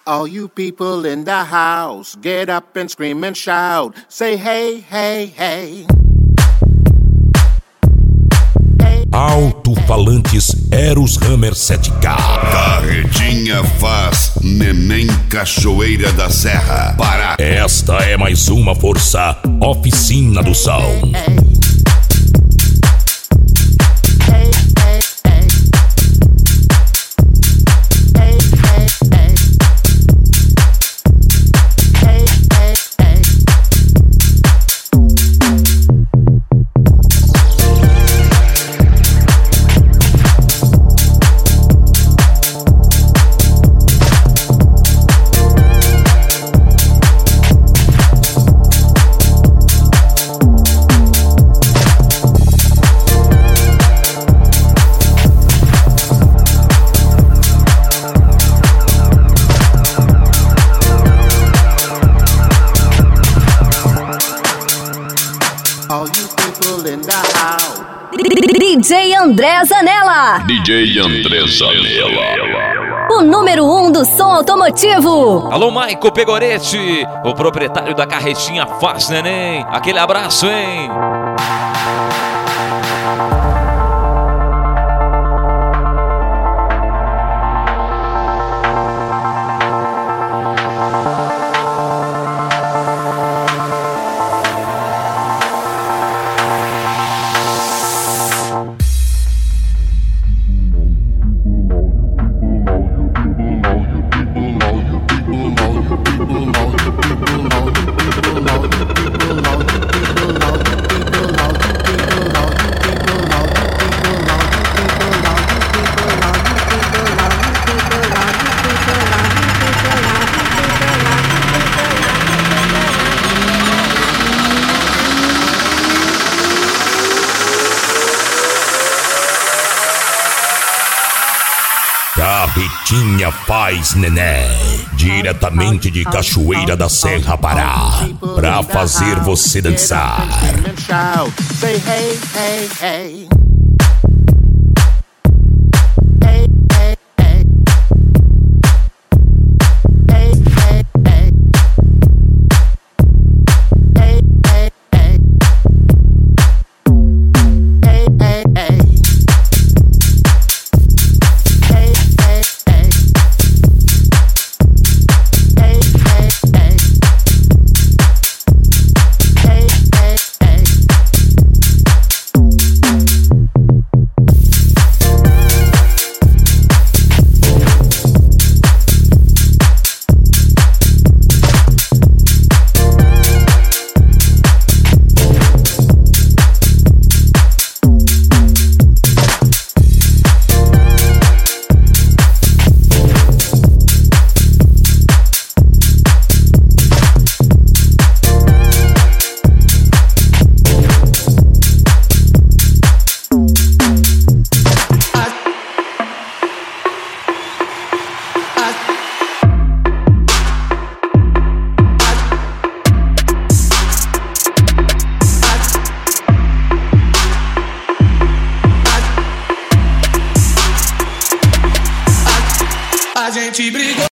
All you people in the house, get up and scream and shout. Say hey, hey, hey. Alto-falantes Eros Hammer 7K. Carretinha faz Neném Cachoeira da Serra, Pará. Esta é mais uma força Oficina do Som. All you people in the house. DJ André Zanella. DJ André Zanella. O número 1 do som automotivo. Alô, Maico Pegoretti, o proprietário da Carretinha Faz Neném. Aquele abraço, hein? Carretinha Faz Neném, diretamente de Cachoeira da Serra, Pará, pra fazer você dançar. Say hey, hey, hey. A gente brigou.